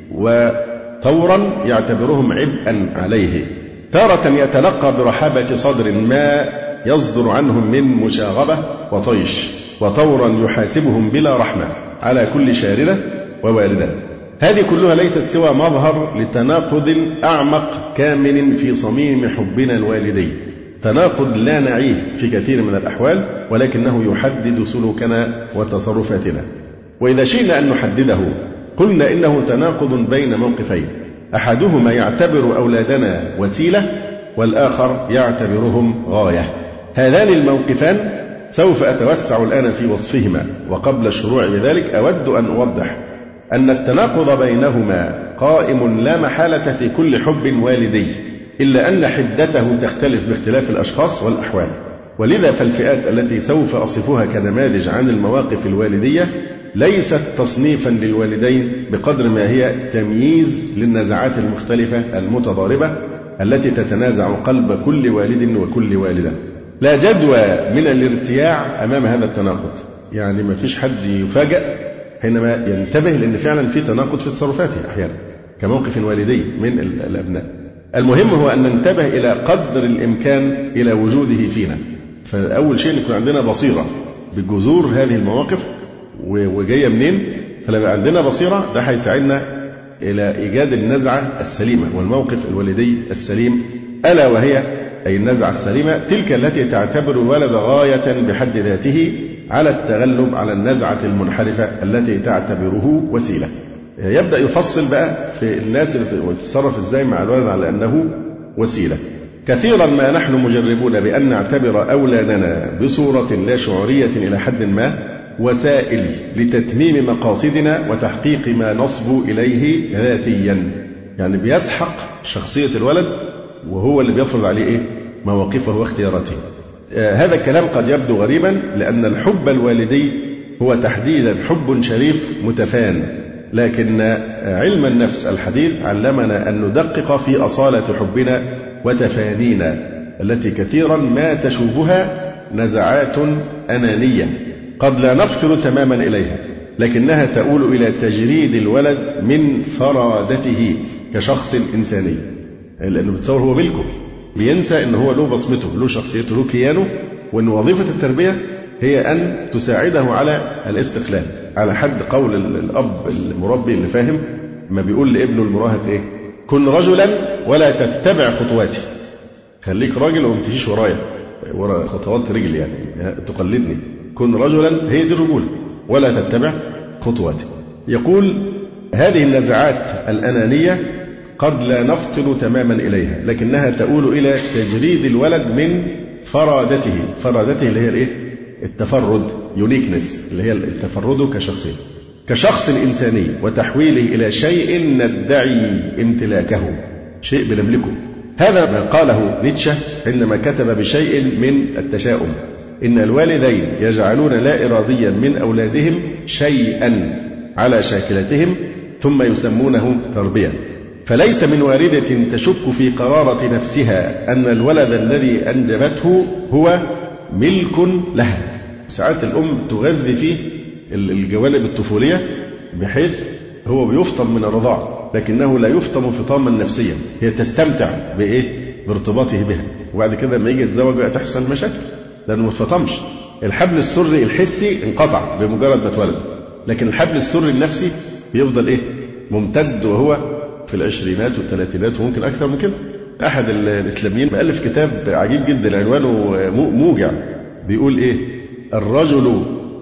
وطورا يعتبرهم عبئا عليه. تارة يتلقى برحابة صدر ما يصدر عنهم من مشاغبة وطيش، وطورا يحاسبهم بلا رحمة على كل شاردة وواردة. هذه كلها ليست سوى مظهر لتناقض أعمق كامن في صميم حبنا الوالدي، تناقض لا نعيه في كثير من الأحوال ولكنه يحدد سلوكنا وتصرفاتنا. وإذا شئنا أن نحدده قلنا إنه تناقض بين موقفين، أحدهما يعتبر أولادنا وسيلة والآخر يعتبرهم غاية. هذان الموقفان سوف أتوسع الآن في وصفهما، وقبل الشروع بذلك أود أن أوضح أن التناقض بينهما قائم لا محالة في كل حب والدي، إلا أن حدته تختلف باختلاف الأشخاص والأحوال. ولذا فالفئات التي سوف أصفها كنماذج عن المواقف الوالدية ليست تصنيفا للوالدين بقدر ما هي تمييز للنزعات المختلفة المتضاربة التي تتنازع قلب كل والد وكل والدة. لا جدوى من الارتياع أمام هذا التناقض، يعني ما فيش حد يفاجأ حينما ينتبه لأن فعلا في تناقض في تصرفاته أحيانا كموقف والدي من الأبناء. المهم هو أن ننتبه إلى قدر الإمكان إلى وجوده فينا. فأول شيء يكون عندنا بصيرة بجذور هذه المواقف وجاية منين، فلما عندنا بصيرة ده هيساعدنا إلى إيجاد النزعة السليمة والموقف الوالدي السليم، ألا وهي أي النزعة السليمة تلك التي تعتبر الولد غاية بحد ذاته على التغلب على النزعة المنحرفة التي تعتبره وسيلة. يبدأ يفصل بقى في الناس اللي تتصرف إزاي مع الولد على أنه وسيلة. كثيرا ما نحن مجربون بأن نعتبر أولادنا بصورة لا شعورية إلى حد ما وسائل لتتميم مقاصدنا وتحقيق ما نصبو إليه ذاتيا، يعني بيسحق شخصية الولد وهو اللي بيفرض عليه إيه؟ مواقفه واختياراته. آه هذا الكلام قد يبدو غريبا لأن الحب الوالدي هو تحديدا حب شريف متفان، لكن علم النفس الحديث علمنا أن ندقق في أصالة حبنا وتفانينا التي كثيرا ما تشوبها نزعات أنانية قد لا نفطر تماما إليها، لكنها تؤول إلى تجريد الولد من فرادته كشخص إنساني، لأنه بتصور هو ملكه، بينسى أنه هو له بصمته، له شخصيته، له كيانه، وأن وظيفة التربية هي أن تساعده على الاستقلال، على حد قول الأب المربي اللي فاهم ما بيقول لابنه المراهق إيه؟ كن رجلا ولا تتبع خطواتي، خليك راجل وما تمشيش ورايا ورا خطوات رجلي، يعني تقلدني، كن رجلا، هي دي الرجولة، ولا تتبع خطواتي. يقول هذه النزعات الأنانية قد لا نفطن تماما إليها، لكنها تؤول إلى تجريد الولد من فرادته، فرادته اللي هي الإيه؟ التفرد، يونيكنس، اللي هي التفرد كشخصية كشخص إنساني، وتحويله إلى شيء ندعي امتلاكه، شيء بنملكه. هذا ما قاله نيتشه عندما كتب بشيء من التشاؤم إن الوالدين يجعلون لا إراديا من أولادهم شيئا على شاكلتهم ثم يسمونه تربية، فليس من واردة تشك في قرارة نفسها أن الولد الذي أنجبته هو ملك لها. ساعات الأم تغذي فيه الجوانب الطفولية بحيث هو بيفطم من الرضاعة لكنه لا يفطم فطاما نفسيا، هي تستمتع بإيه؟ بارتباطه بها، وبعد كده لما يجي يتزوج بقى تحصل مشاكل لأنه ما اتفطمش. الحبل السري الحسي انقطع بمجرد ما اتولد، لكن الحبل السري النفسي بيفضل إيه؟ ممتد وهو في العشرينات والثلاثينات وممكن أكثر من كده. أحد الإسلاميين مؤلف كتاب عجيب جدا عنوانه موجع، بيقول إيه؟ الرجل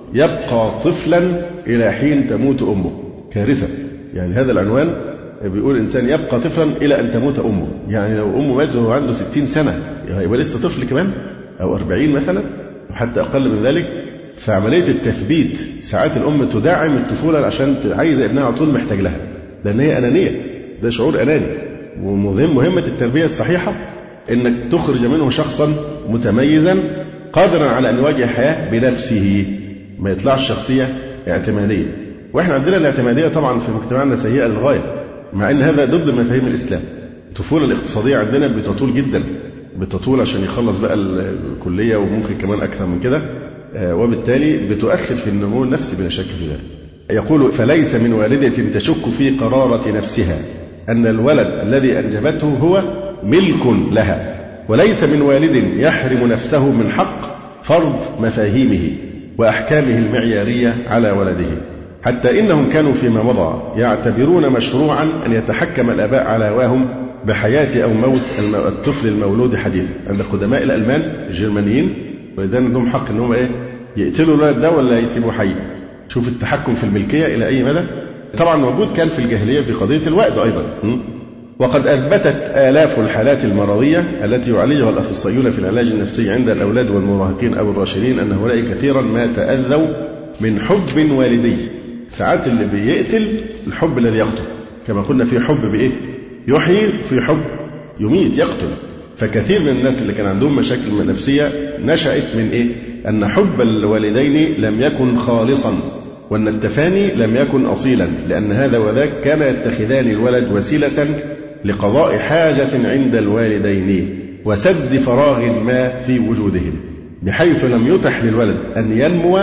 يبقى طفلا إلى حين تموت أمه. كارثة، يعني هذا العنوان بيقول إنسان يبقى طفلا إلى أن تموت أمه، يعني لو أمه مات وهو عنده ستين سنة يبقى لسه طفل كمان، أو أربعين مثلا وحتى أقل من ذلك. فعملية التثبيت ساعات الأم تدعم الطفولة عشان عايزة ابنها على طول محتاج لها، لأن هي أنانية، ده شعور أناني. ومهم مهمة التربية الصحيحة إنك تخرج منه شخصا متميزا قادرا على أن يواجه الحياة بنفسه، ما يطلعش شخصية اعتمادية. وإحنا عندنا الاعتمادية طبعا في مجتمعنا سيئة للغاية، مع أن هذا ضد مفاهيم الإسلام. الطفولة الاقتصادية عندنا بتطول جدا، بتطول عشان يخلص بقى الكلية وممكن كمان أكثر من كده، وبالتالي بتؤثر في النمو النفسي بلا شك في ذلك. يقول: فليس من والدة تشك في قرارة نفسها أن الولد الذي أنجبته هو ملك لها، وليس من والد يحرم نفسه من حق فرض مفاهيمه وأحكامه المعيارية على ولده، حتى إنهم كانوا فيما مضى يعتبرون مشروعا أن يتحكم الآباء على هواهم بحياة أو موت الطفل المولود حديثا. عند قدماء الألمان الجرمانيين ولذلك عندهم حق أنهم إيه يقتلوا الولد ده ولا يسيبوه حي. شوف التحكم في الملكية إلى أي مدى. طبعا موجود كان في الجاهلية في قضية الوأد أيضا. وقد أثبتت آلاف الحالات المرضية التي يعالجها الأخصائيون في العلاج النفسي عند الأولاد والمراهقين أو الراشدين أن هؤلاء كثيرا ما تأذوا من حب والدي. ساعات اللي بيقتل الحب الذي يقتل، كما قلنا في حب بإيه يحيي، في حب يميت يقتل. فكثير من الناس اللي كان عندهم مشاكل نفسية نشأت من إيه؟ أن حب الوالدين لم يكن خالصا، وأن التفاني لم يكن أصيلا، لأن هذا وذاك كان يتخذان الولد وسيلة لقضاء حاجة عند الوالدين وسد فراغ ما في وجودهم، بحيث لم يتح للولد أن ينمو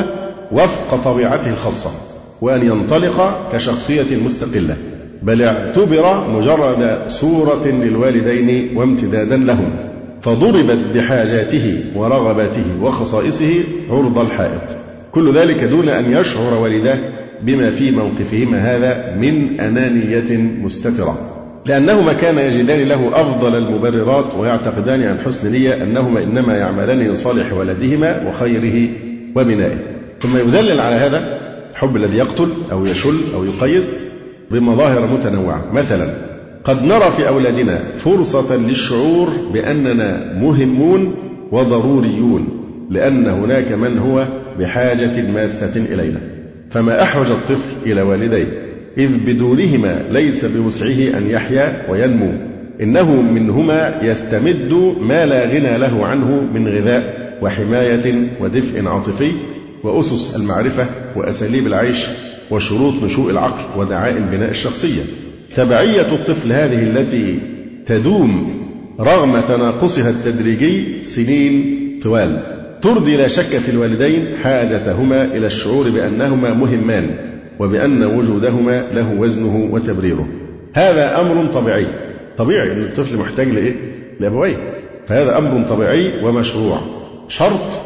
وفق طبيعته الخاصة وأن ينطلق كشخصية مستقلة، بل اعتبر مجرد صورة للوالدين وامتدادا لهم، فضربت بحاجاته ورغباته وخصائصه عرض الحائط. كل ذلك دون أن يشعر والداه بما في موقفهما هذا من أنانية مستترة، لأنهما كان يجدان له أفضل المبررات ويعتقدان عن حسن نية أنهما إنما يعملان لصالح ولدهما وخيره وبنائه. ثم يدلل على هذا الحب الذي يقتل أو يشل أو يقيد بمظاهر متنوعة. مثلا قد نرى في أولادنا فرصة للشعور بأننا مهمون وضروريون، لأن هناك من هو بحاجة ماسة إلينا، فما أحوج الطفل إلى والديه، إذ بدونهما ليس بوسعه أن يحيا وينمو، إنه منهما يستمد ما لا غنى له عنه من غذاء وحماية ودفء عاطفي وأسس المعرفة وأساليب العيش وشروط نشوء العقل ودعائم بناء الشخصية. تبعية الطفل هذه التي تدوم رغم تناقصها التدريجي سنين طوال ترضي لا شك في الوالدين حاجتهما إلى الشعور بأنهما مهمان وبأن وجودهما له وزنه وتبريره. هذا أمر طبيعي، طبيعي أن الطفل محتاج لإيه؟ لأبويه، فهذا أمر طبيعي ومشروع، شرط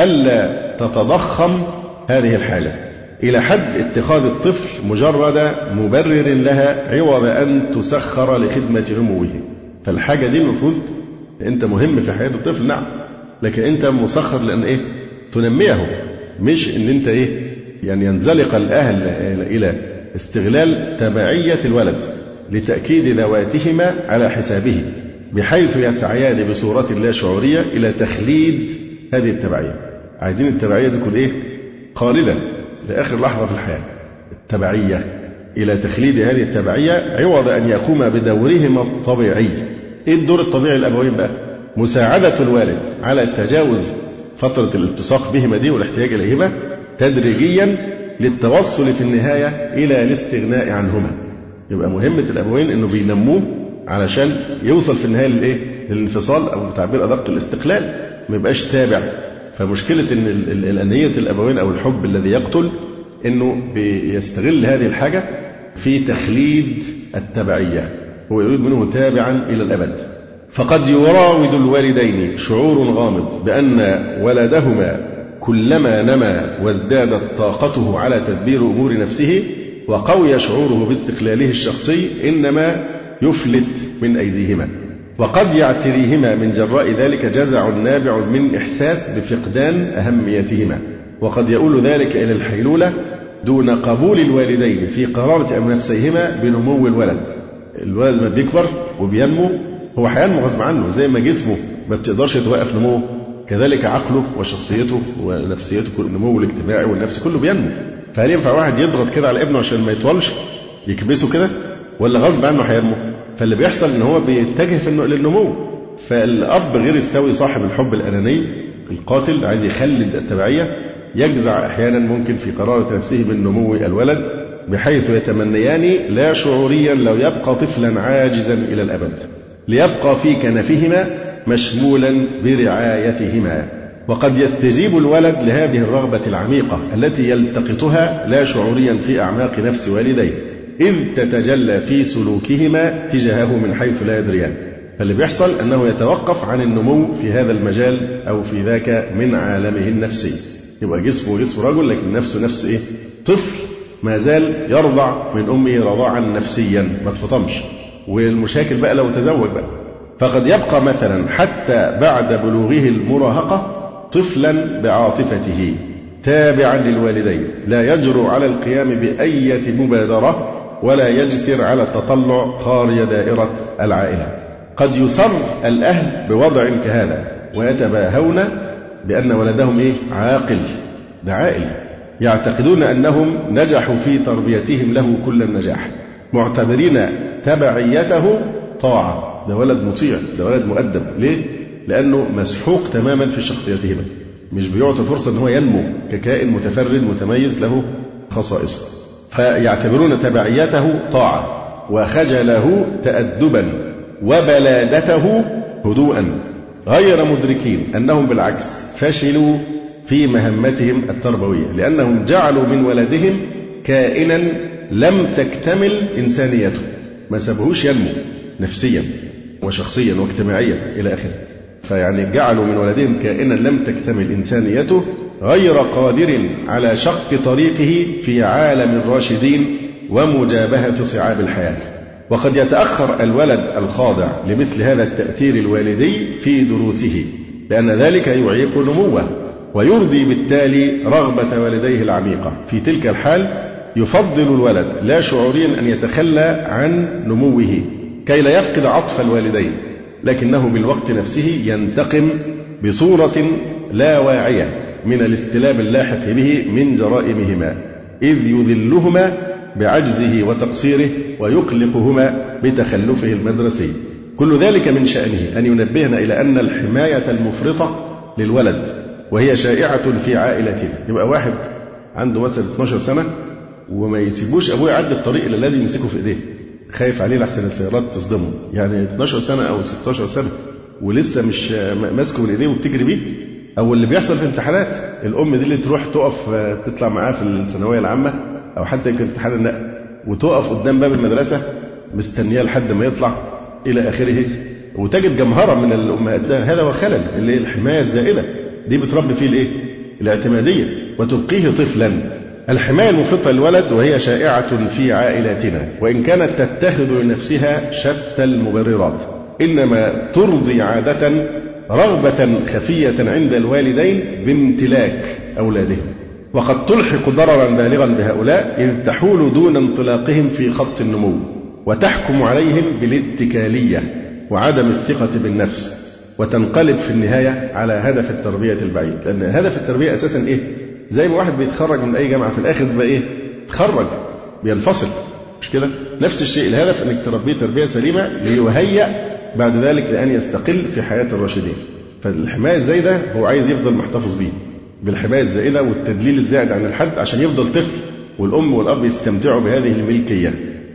ألا تتضخم هذه الحاجة إلى حد اتخاذ الطفل مجرد مبرر لها عوض أن تسخر لخدمة نموه. فالحاجة دي المفروض أنت مهم في حياة الطفل، نعم، لكن أنت مسخر لأن إيه؟ تنميه، مش أن أنت إيه؟ يعني ينزلق الأهل إلى استغلال تبعية الولد لتأكيد ذواتهما على حسابه، بحيث يسعيان بصورة لا شعورية إلى تخليد هذه التبعية. عايزين التبعية تكون إيه؟ خالدة لآخر لحظة في الحياة. التبعية إلى تخليد هذه التبعية عوض أن يقوم بدورهما الطبيعي. إيه الدور الطبيعي للأبوين بقى؟ مساعدة الوالد على تجاوز فترة الالتصاق بهما دي والاحتياج إليهما تدريجيا للتوصل في النهاية إلى الاستغناء عنهما. يبقى مهمة الأبوين إنه بينموه علشان يوصل في النهاية للإيه؟ للانفصال أو بتعبير أدق الاستقلال، ما يبقاش تابع. فمشكلة إن الأنية الأبوين أو الحب الذي يقتل إنه بيستغل هذه الحاجة في تخليد التبعية، هو يريد منه تابعا إلى الأبد. فقد يراود الوالدين شعور غامض بأن ولدهما كلما نما وازدادت طاقته على تدبير أمور نفسه وقوي شعوره باستقلاله الشخصي إنما يفلت من أيديهما، وقد يعتريهما من جراء ذلك جزع نابع من إحساس بفقدان أهميتهما، وقد يؤول ذلك إلى الحيلولة دون قبول الوالدين في قرارة أمر نفسيهما بنمو الولد. الولد ما بيكبر وبينمو هو هينمو غصب عنه، زي ما جسمه ما بتقدرش توقف نموه كذلك عقله وشخصيته ونفسيته، النمو الاجتماعي والنفسي كله بينمو. فهل ينفع واحد يضغط كده على ابنه عشان ما يطولش يكبسه كده، ولا غصب عنه هينمو؟ فاللي بيحصل ان هو بيتجه في للنمو. فالاب غير السوي صاحب الحب الاناني القاتل عايز يخلد التبعيه يجزع أحيانا ممكن في قرارة نفسه من نمو الولد، بحيث يتمنيان لا شعوريا لو يبقى طفلا عاجزا إلى الأبد، ليبقى في كنفهما مشمولا برعايتهما. وقد يستجيب الولد لهذه الرغبة العميقة التي يلتقطها لا شعوريا في أعماق نفس والديه، إذ تتجلى في سلوكهما تجاهه من حيث لا يدريان. فاللي بيحصل أنه يتوقف عن النمو في هذا المجال أو في ذاك من عالمه النفسي، يبقى جسمه جسم رجل لكن نفسه نفس إيه؟ طفل ما زال يرضع من أمه رضاعا نفسيا ما تفطمش. والمشاكل بقى لو تزوج بقى، فقد يبقى مثلا حتى بعد بلوغه المراهقة طفلا بعاطفته تابعا للوالدين، لا يجرؤ على القيام بأية مبادرة ولا يجسر على التطلع خارج دائرة العائلة. قد يصر الأهل بوضع كهذا ويتباهون بأن ولدهم إيه؟ عاقل، ده عاقل، يعتقدون أنهم نجحوا في تربيتهم له كل النجاح، معتبرين تبعيته طاعة، ده ولد مطيع، ده ولد مؤدب. ليه؟ لأنه مسحوق تماما في شخصيتهما، مش بيعطي فرصة أن هو ينمو ككائن متفرد متميز له خصائصه، فيعتبرون تبعيته طاعة وخجله تأدبا وبلادته هدوءا، غير مدركين أنهم بالعكس فشلوا في مهمتهم التربوية، لأنهم جعلوا من ولدهم كائنا لم تكتمل إنسانيته، ما سابوهوش ينمو نفسيا وشخصيا واجتماعيا إلى آخره. فيعني جعلوا من ولدهم كائنا لم تكتمل إنسانيته، غير قادر على شق طريقه في عالم الراشدين ومجابهة صعاب الحياة. وقد يتأخر الولد الخاضع لمثل هذا التأثير الوالدي في دروسه، لأن ذلك يعيق نموه ويرضي بالتالي رغبة والديه العميقة. في تلك الحال يفضل الولد لا شعوريا أن يتخلى عن نموه كي لا يفقد عطف الوالدين، لكنه بالوقت نفسه ينتقم بصورة لا واعية من الاستلام اللاحق به من جرائمهما، إذ يذلهما بعجزه وتقصيره ويقلقهما بتخلفه المدرسي. كل ذلك من شأنه أن ينبهنا إلى أن الحماية المفرطة للولد وهي شائعة في عائلتنا. يبقى واحد عنده مثلا اثناشر سنة وما يسيبوش أبوه يعدي الطريق إلا لازم يمسكه في إيديه، خايف عليه لحسن السيارات تصدمه. يعني اثناشر سنة أو ستاشر سنة ولسه مش ماسكه من إيديه وبتجري بيه. أو اللي بيحصل في امتحانات، الأم دي اللي تروح تقف تطلع معاه في الثانوية العامة أو حتى يمكن امتحان النقل وتقف قدام باب المدرسة مستنياه لحد ما يطلع إلى آخره، وتجد جمهرة من الأمهات. هذا هو خلل اللي الحماية الزائدة دي بتربي فيه الإيه؟ الاعتمادية وتبقيه طفلا. الحماية المفرطة للولد وهي شائعة في عائلاتنا، وإن كانت تتخذ لنفسها شتى المبررات، إنما ترضي عادة رغبة خفية عند الوالدين بامتلاك أولادهم، وقد تلحق ضررا بالغا بهؤلاء إذ تحول دون انطلاقهم في خط النمو وتحكم عليهم بالاتكالية وعدم الثقة بالنفس، وتنقلب في النهاية على هدف التربية البعيد. لأن هدف التربية أساسا إيه؟ زي ما واحد بيتخرج من أي جامعة في الآخر بقى إيه؟ تخرج بينفصل، مش كده؟ نفس الشيء الهدف أنك تربيه تربية سليمة ليهيأ بعد ذلك لأن يستقل في حياة الراشدين. فالحماية الزايدة هو عايز يفضل محتفظ بيه بالحماية الزائدة والتدليل الزائد عن الحد عشان يفضل طفل، والأم والأب يستمتعوا بهذه الملكية.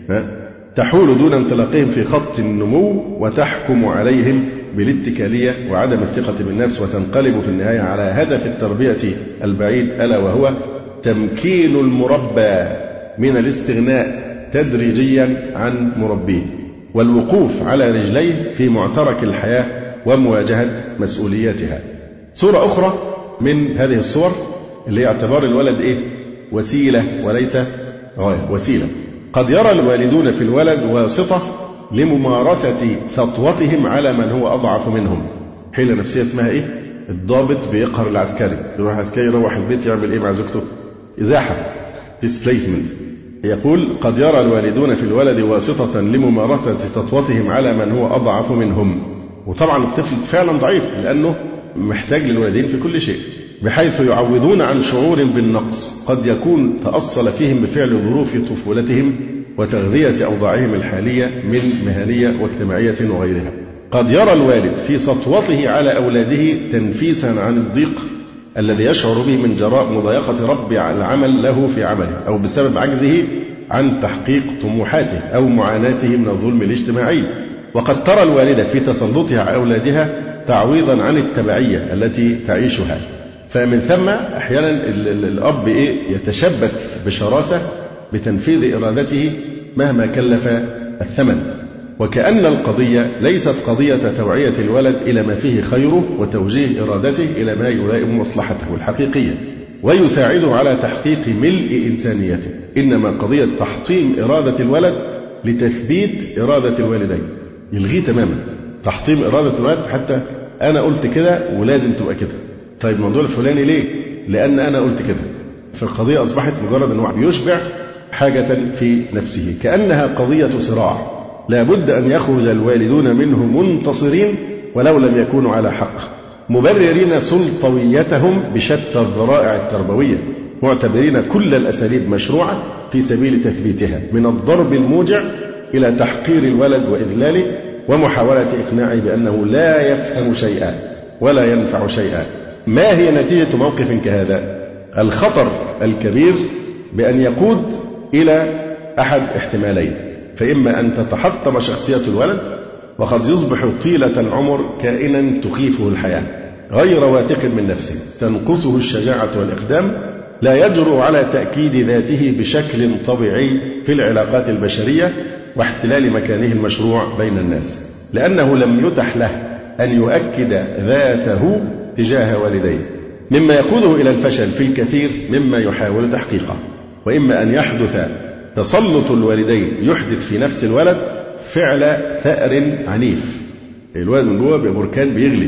تحول دون انطلاقهم في خط النمو وتحكم عليهم بالاتكالية وعدم الثقة بالنفس، وتنقلب في النهاية على هدف التربية البعيد، ألا وهو تمكين المربى من الاستغناء تدريجيا عن مربيه والوقوف على رجليه في معترك الحياة ومواجهة مسؤولياتها. صورة أخرى من هذه الصور اللي هي اعتبار الولد إيه؟ وسيلة وليس غاية. وسيلة. قد يرى الوالدون في الولد واسطة لممارسة سطوتهم على من هو أضعف منهم. حيلة نفسية اسمها إيه؟ الضابط بيقهر العسكري، يروح العسكري يروح البيت يعمل إيه مع زوجته؟ إزاحة، displacement. يقول قد يرى الوالدون في الولد واسطة لممارسة سطوتهم على من هو أضعف منهم. وطبعا الطفل فعلا ضعيف لأنه محتاج للوالدين في كل شيء، بحيث يعوضون عن شعور بالنقص قد يكون تأصل فيهم بفعل ظروف طفولتهم وتغذية أوضاعهم الحالية من مهنية واجتماعية وغيرها. قد يرى الوالد في سطوته على أولاده تنفيسا عن الضيق الذي يشعر به من جراء مضايقة رب العمل له في عمله أو بسبب عجزه عن تحقيق طموحاته أو معاناته من الظلم الاجتماعي. وقد ترى الوالدة في تسلطها على أولادها تعويضا عن التبعية التي تعيشها. فمن ثم أحيانا الأب إيه يتشبث بشراسة بتنفيذ إرادته مهما كلف الثمن، وكأن القضية ليست قضية توعية الولد إلى ما فيه خيره وتوجيه إرادته إلى ما يلائم مصلحته الحقيقية ويساعده على تحقيق ملء إنسانيته، إنما قضية تحطيم إرادة الولد لتثبيت إرادة الوالدين، يلغيه تماما. تحطيم إرادة الولد حتى أنا قلت كده ولازم تبقى كده. طيب الموضوع الفلاني ليه؟ لأن أنا قلت كده. فالقضية أصبحت مجرد أنه يشبع حاجة في نفسه، كأنها قضية صراع لا بد أن يخرج الوالدون منه منتصرين ولو لم يكونوا على حق، مبررين سلطويتهم بشتى الذرائع التربوية، معتبرين كل الأساليب مشروعة في سبيل تثبيتها، من الضرب الموجع إلى تحقير الولد وإذلاله ومحاولة إقناعه بأنه لا يفهم شيئا ولا ينفع شيئا. ما هي نتيجة موقف كهذا؟ الخطر الكبير بأن يقود إلى أحد احتمالين، فإما أن تتحطم شخصية الولد وقد يصبح طيلة العمر كائنا تخيفه الحياة غير واثق من نفسه، تنقصه الشجاعة والإقدام، لا يجرؤ على تأكيد ذاته بشكل طبيعي في العلاقات البشرية واحتلال مكانه المشروع بين الناس، لأنه لم يتح له أن يؤكد ذاته تجاه والديه، مما يقوده إلى الفشل في الكثير مما يحاول تحقيقه. وإما أن يحدث تسلط الوالدين يحدث في نفس الولد فعل ثأر عنيف، الولد من جوه بركان بيغلي،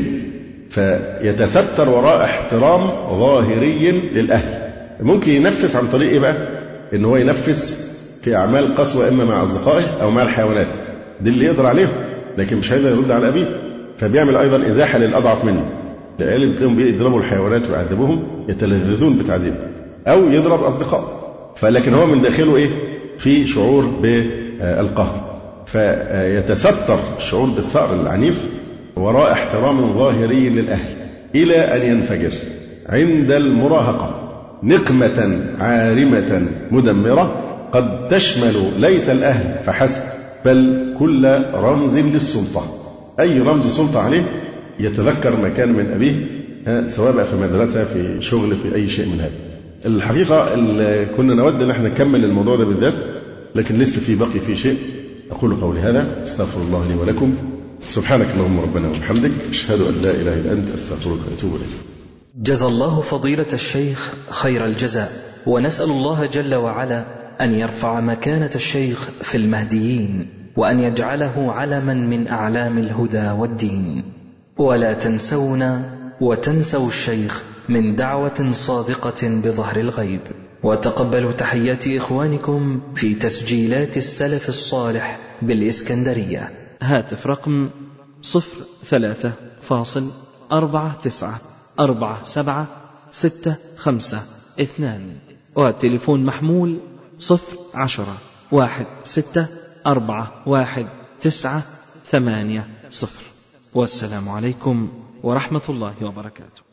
فيتستر وراء احترام ظاهري للأهل. ممكن ينفس عن طريق إيه بقى؟ إن هو ينفس في أعمال قسوة إما مع أصدقائه أو مع الحيوانات، دي اللي يقدر عليهم، لكن مش هيقدر يرد على أبيه، فبيعمل أيضا إزاحة للأضعف منه. العيال اللي بتلاقيهم بيضربوا الحيوانات ويعذبوهم يتلذذون بتعذيبهم، أو يضرب أصدقائه، فلكن هو من داخله إيه؟ في شعور بالقهر، فيتستر الشعور بالثأر العنيف وراء احترام ظاهري للأهل إلى أن ينفجر عند المراهقة نقمة عارمة مدمرة قد تشمل ليس الأهل فحسب بل كل رمز للسلطة. أي رمز سلطة عليه يتذكر ما كان من أبيه، سواء بقى في مدرسة في شغل في أي شيء من هذا. الحقيقة كنا نود أن احنا نكمل الموضوع ده بالذات، لكن لسه في بقي في شيء. أقول قولي هذا، استغفر الله لي ولكم، سبحانك اللهم ربنا وبحمدك، أشهد أن لا إله إلا أنت، أستغفرك وأتوب إليك. جزى الله فضيلة الشيخ خير الجزاء، ونسأل الله جل وعلا أن يرفع مكانة الشيخ في المهديين، وأن يجعله علما من أعلام الهدى والدين. ولا تنسونا وتنسوا الشيخ من دعوة صادقة بظهر الغيب، وتقبلوا تحيات إخوانكم في تسجيلات السلف الصالح بالإسكندرية. هاتف رقم صفر ثلاثة فاصل أربعة تسعة أربعة سبعة ستة خمسة اثنان، وتليفون محمول صفر عشرة واحد ستة أربعة واحد تسعة ثمانية صفر. والسلام عليكم ورحمة الله وبركاته.